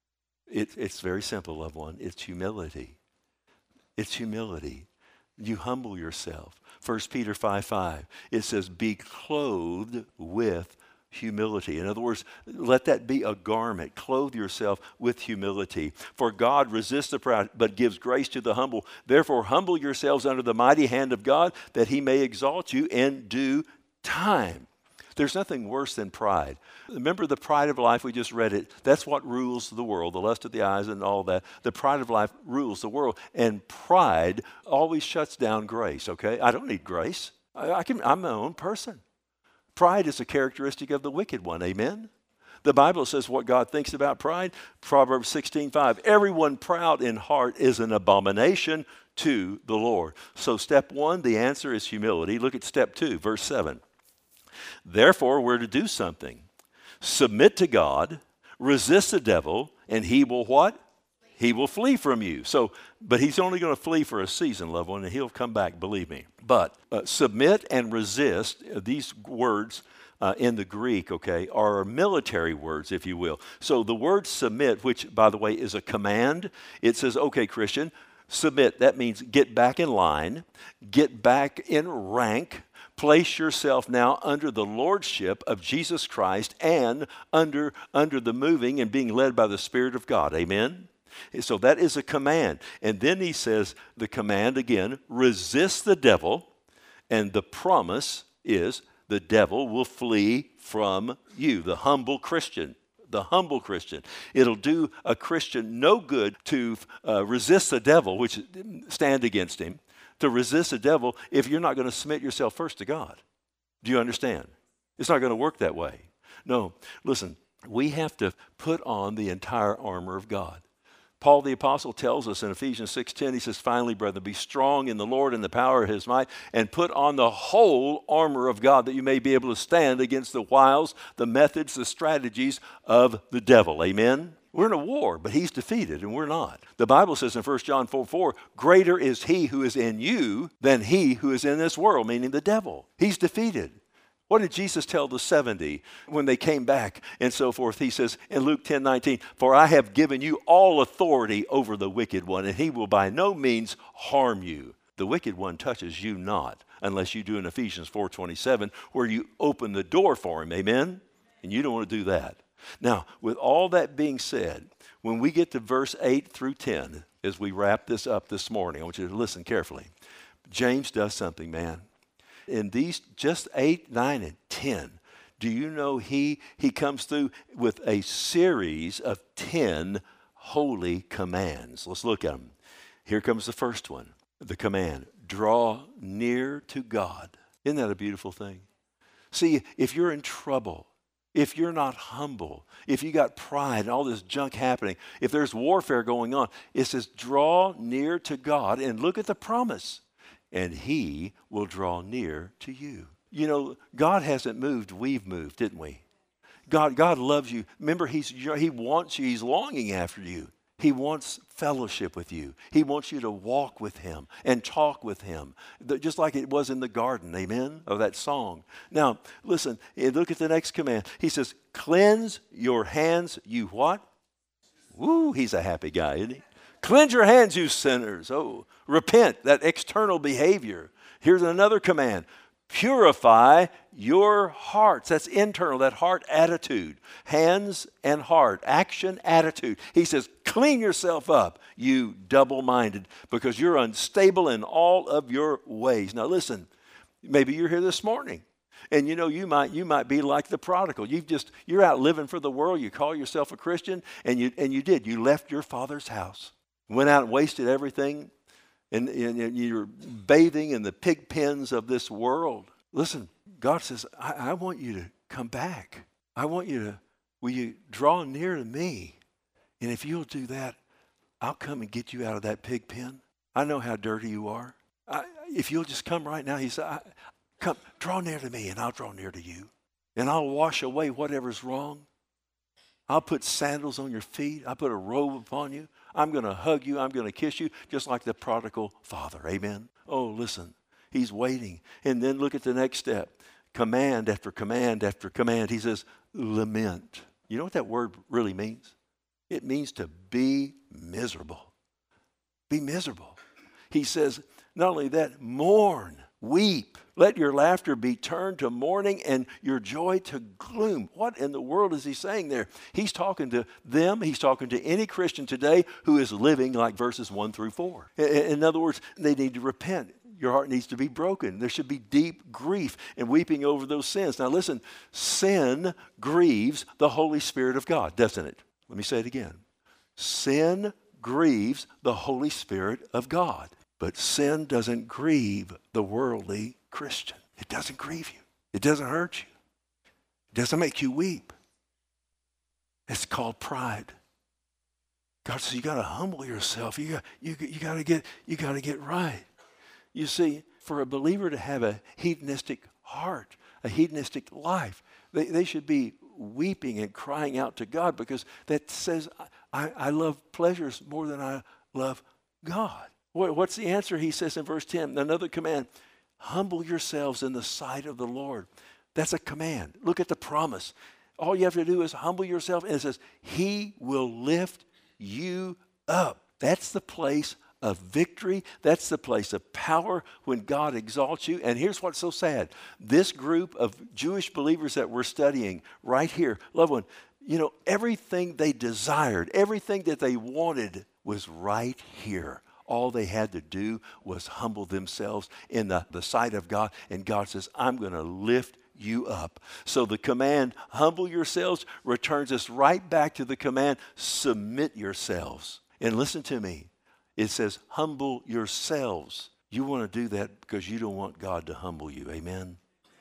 It's very simple, loved one. It's humility. It's humility. You humble yourself. 1 Peter 5:5, it says, be clothed with humility. In other words, let that be a garment. Clothe yourself with humility. For God resists the proud, but gives grace to the humble. Therefore, humble yourselves under the mighty hand of God, that he may exalt you in due time. There's nothing worse than pride. Remember the pride of life, we just read it. That's what rules the world, the lust of the eyes and all that. The pride of life rules the world. And pride always shuts down grace, okay? I don't need grace. I'm my own person. Pride is a characteristic of the wicked one, amen? The Bible says what God thinks about pride. Proverbs 16:5, everyone proud in heart is an abomination to the Lord. So step one, the answer is humility. Look at step 2, verse 7. Therefore, we're to do something. Submit to God, resist the devil, and he will what? He will flee from you. But he's only going to flee for a season, loved one, and he'll come back, believe me. But submit and resist, these words in the Greek, okay, are military words, if you will. So the word submit, which, by the way, is a command, it says, okay, Christian, submit. That means get back in line, get back in rank, place yourself now under the lordship of Jesus Christ and under the moving and being led by the Spirit of God. Amen? So that is a command. And then he says the command again, resist the devil. And the promise is the devil will flee from you, the humble Christian. The humble Christian. It'll do a Christian no good to resist the devil, which stand against him, to resist the devil if you're not going to submit yourself first to God. Do you understand? It's not going to work that way. No, listen, we have to put on the entire armor of God. Paul the Apostle tells us in Ephesians 6:10, he says, finally, brethren, be strong in the Lord and the power of his might, and put on the whole armor of God, that you may be able to stand against the wiles, the methods, the strategies of the devil. Amen? We're in a war, but he's defeated and we're not. The Bible says in 1 John 4:4, greater is he who is in you than he who is in this world, meaning the devil. He's defeated. What did Jesus tell the 70 when they came back and so forth? He says in Luke 10:19, for I have given you all authority over the wicked one, and he will by no means harm you. The wicked one touches you not, unless you do in Ephesians 4:27, where you open the door for him. Amen? And you don't want to do that. Now, with all that being said, when we get to verse 8 through 10, as we wrap this up this morning, I want you to listen carefully. James does something, man. In these just 8, 9, and 10, do you know he comes through with a series of 10 holy commands. Let's look at them. Here comes the first one, the command, draw near to God. Isn't that a beautiful thing? See, if you're in trouble, if you're not humble, if you got pride and all this junk happening, if there's warfare going on, it says draw near to God, and look at the promise, and he will draw near to you. You know, God hasn't moved, we've moved, didn't we? God loves you. Remember, he wants you, he's longing after you. He wants fellowship with you. He wants you to walk with him and talk with him, just like it was in the garden, amen, of that song. Now, listen, look at the next command. He says, cleanse your hands, you what? Woo, he's a happy guy, isn't he? Cleanse your hands, you sinners. Oh, repent, that external behavior. Here's another command. Purify your hearts. That's internal, that heart attitude. Hands and heart, action, attitude. He says, clean yourself up, you double-minded, because you're unstable in all of your ways. Now listen, maybe you're here this morning, and you know you might be like the prodigal. You're out living for the world. You call yourself a Christian, and you left your father's house, went out and wasted everything. and you're bathing in the pig pens of this world. Listen, God says, I want you to come back. Will you draw near to me? And if you'll do that, I'll come and get you out of that pig pen. I know how dirty you are. If you'll just come right now, he said, come, draw near to me and I'll draw near to you. And I'll wash away whatever's wrong. I'll put sandals on your feet. I'll put a robe upon you. I'm going to hug you. I'm going to kiss you just like the prodigal father. Amen. Oh, listen, he's waiting. And then look at the next step. Command after command after command. He says, lament. You know what that word really means? It means to be miserable. Be miserable. He says, not only that, mourn, weep. Let your laughter be turned to mourning and your joy to gloom. What in the world is he saying there? He's talking to them. He's talking to any Christian today who is living like verses 1 through 4. In other words, they need to repent. Your heart needs to be broken. There should be deep grief and weeping over those sins. Now listen, sin grieves the Holy Spirit of God, doesn't it? Let me say it again. Sin grieves the Holy Spirit of God. But sin doesn't grieve the worldly Christian. It doesn't grieve you. It doesn't hurt you. It doesn't make you weep. It's called pride. God says you got to humble yourself. You got to get right. You see, for a believer to have a hedonistic heart, a hedonistic life, they should be weeping and crying out to God, because that says I love pleasures more than I love God. What's the answer? He says in verse 10, another command, humble yourselves in the sight of the Lord. That's a command. Look at the promise. All you have to do is humble yourself, and it says, he will lift you up. That's the place of victory. That's the place of power when God exalts you. And here's what's so sad. This group of Jewish believers that we're studying right here, loved one, everything they desired, everything that they wanted was right here. All they had to do was humble themselves in the sight of God. And God says, I'm going to lift you up. So the command, humble yourselves, returns us right back to the command, submit yourselves. And listen to me. It says, humble yourselves. You want to do that because you don't want God to humble you. Amen?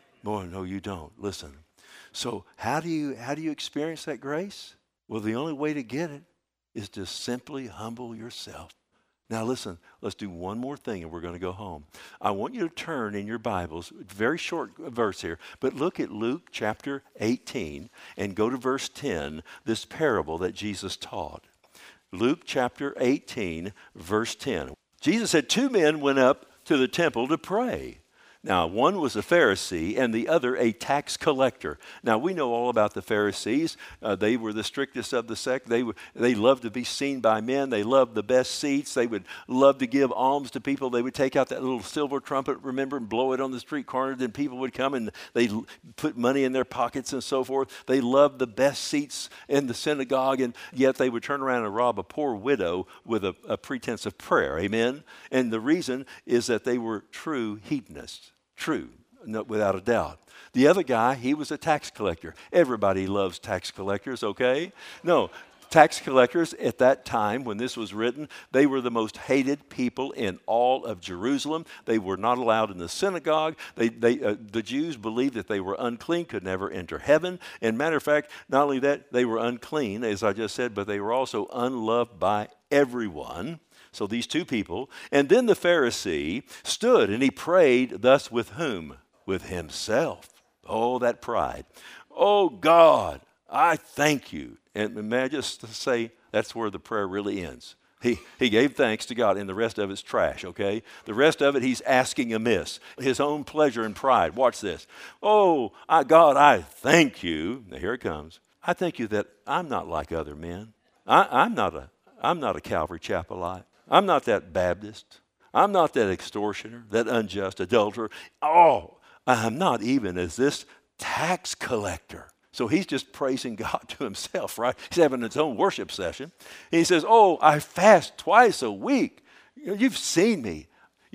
No, you don't. Listen. So how do you experience that grace? Well, the only way to get it is to simply humble yourself. Now listen, let's do one more thing and we're going to go home. I want you to turn in your Bibles, very short verse here, but look at Luke chapter 18 and go to verse 10, this parable that Jesus taught. Luke chapter 18, verse 10. Jesus said, 2 men went up to the temple to pray. Now, one was a Pharisee and the other a tax collector. Now, we know all about the Pharisees. They were the strictest of the sect. They loved to be seen by men. They loved the best seats. They would love to give alms to people. They would take out that little silver trumpet, remember, and blow it on the street corner. Then people would come and they'd put money in their pockets and so forth. They loved the best seats in the synagogue, and yet they would turn around and rob a poor widow with a pretense of prayer. Amen? And the reason is that they were true hedonists. True, no, without a doubt. The other guy, he was a tax collector. Everybody loves tax collectors, okay? No, tax collectors at that time when this was written, they were the most hated people in all of Jerusalem. They were not allowed in the synagogue. The Jews believed that they were unclean, could never enter heaven. And matter of fact, not only that, they were unclean, as I just said, but they were also unloved by everyone. So these 2 people. And then the Pharisee stood and he prayed thus with whom? With himself. Oh, that pride. Oh, God, I thank you. And may I just say, that's where the prayer really ends. He gave thanks to God, and the rest of it's trash, okay? The rest of it, he's asking amiss. His own pleasure and pride. Watch this. Oh, God, I thank you. Now, here it comes. I thank you that I'm not like other men. I'm not a Calvary Chapelite. I'm not that Baptist. I'm not that extortioner, that unjust adulterer. Oh, I'm not even as this tax collector. So he's just praising God to himself, right? He's having his own worship session. He says, oh, I fast twice a week. You've seen me.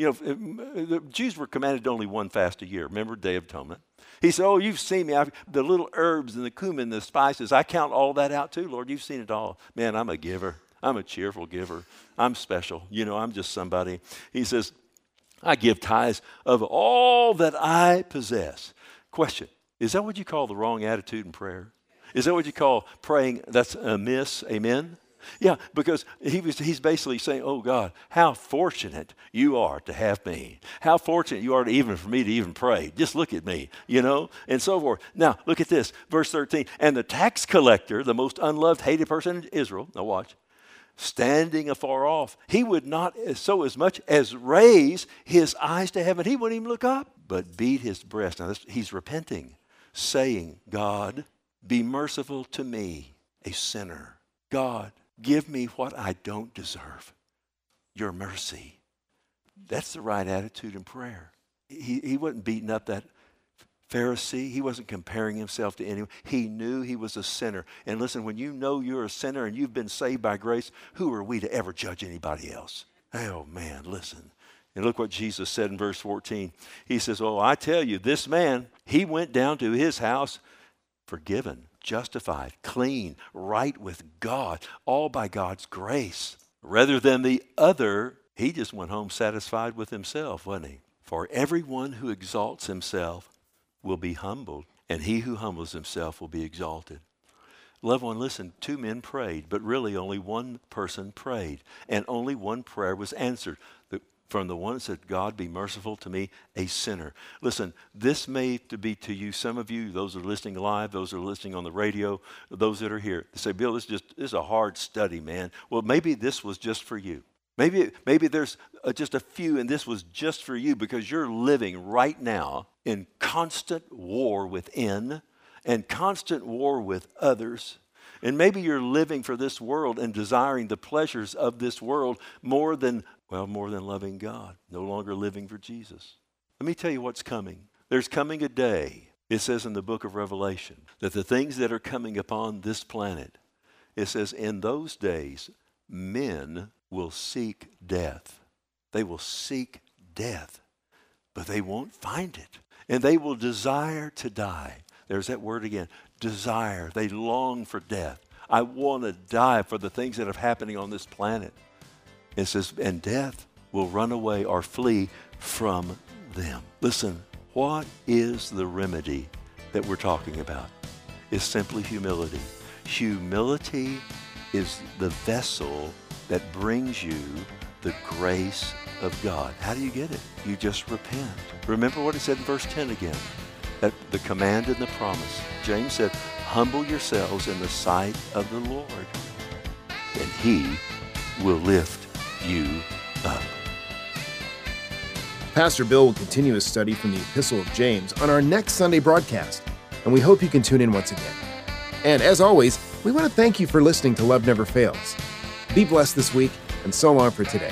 The Jews were commanded only one fast a year. Remember, Day of Atonement? He said, oh, you've seen me. The little herbs and the cumin, the spices, I count all that out too, Lord. You've seen it all. Man, I'm a giver. I'm a cheerful giver. I'm special. I'm just somebody. He says, I give tithes of all that I possess. Question, is that what you call the wrong attitude in prayer? Is that what you call praying that's amiss? Amen? Yeah, because he's basically saying, oh God, how fortunate you are to have me. How fortunate you are for me to even pray. Just look at me, and so forth. Now, look at this, verse 13. And the tax collector, the most unloved, hated person in Israel, now watch, standing afar off, he would not so as much as raise his eyes to heaven. He wouldn't even look up, but beat his breast. Now, he's repenting, saying, God, be merciful to me, a sinner. God, give me what I don't deserve, your mercy. That's the right attitude in prayer. He wasn't beating up that Pharisee. He wasn't comparing himself to anyone. He knew he was a sinner. And listen, when you know you're a sinner and you've been saved by grace, who are we to ever judge anybody else? Oh, man, listen. And look what Jesus said in verse 14. He says, oh, I tell you, this man, he went down to his house forgiven, justified, clean, right with God, all by God's grace. Rather than the other, he just went home satisfied with himself, wasn't he? For everyone who exalts himself will be humbled, and he who humbles himself will be exalted. Loved one, listen, 2 men prayed, but really only one person prayed, and only one prayer was answered. From the one that said, God, be merciful to me, a sinner. Listen, this may be to you, some of you, those are listening live, those are listening on the radio, those that are here. They say, Bill, this is a hard study, man. Well, maybe this was just for you. Maybe there's just a few, and this was just for you because you're living right now in constant war within and constant war with others. And maybe you're living for this world and desiring the pleasures of this world more than loving God, no longer living for Jesus. Let me tell you what's coming. There's coming a day, it says in the book of Revelation, that the things that are coming upon this planet, it says in those days, men will seek death. They will seek death, but they won't find it. And they will desire to die. There's that word again, desire. They long for death. I want to die for the things that are happening on this planet. It says, and death will run away or flee from them. Listen, what is the remedy that we're talking about? It's simply humility. Humility is the vessel that brings you the grace of God. How do you get it? You just repent. Remember what it said in verse 10 again, that the command and the promise. James said, humble yourselves in the sight of the Lord, and he will lift you up. Pastor Bill will continue his study from the Epistle of James on our next Sunday broadcast, and we hope you can tune in once again. And as always, we want to thank you for listening to Love Never Fails. Be blessed this week, and so long for today.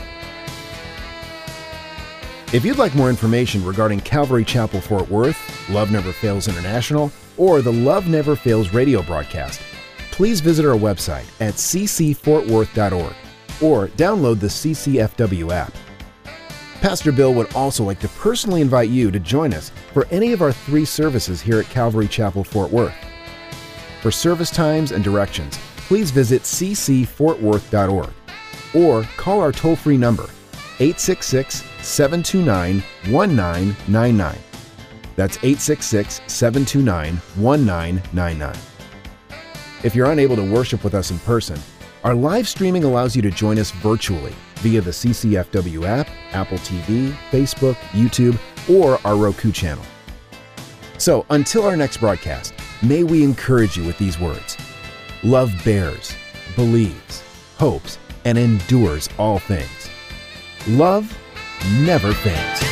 If you'd like more information regarding Calvary Chapel Fort Worth, Love Never Fails International, or the Love Never Fails radio broadcast, please visit our website at ccfortworth.org or download the CCFW app. Pastor Bill would also like to personally invite you to join us for any of our 3 services here at Calvary Chapel Fort Worth. For service times and directions, please visit ccfortworth.org or call our toll-free number, 866-729-1999. That's 866-729-1999. If you're unable to worship with us in person, our live streaming allows you to join us virtually via the CCFW app, Apple TV, Facebook, YouTube, or our Roku channel. So until our next broadcast, may we encourage you with these words. Love bears, believes, hopes, and endures all things. Love never fails.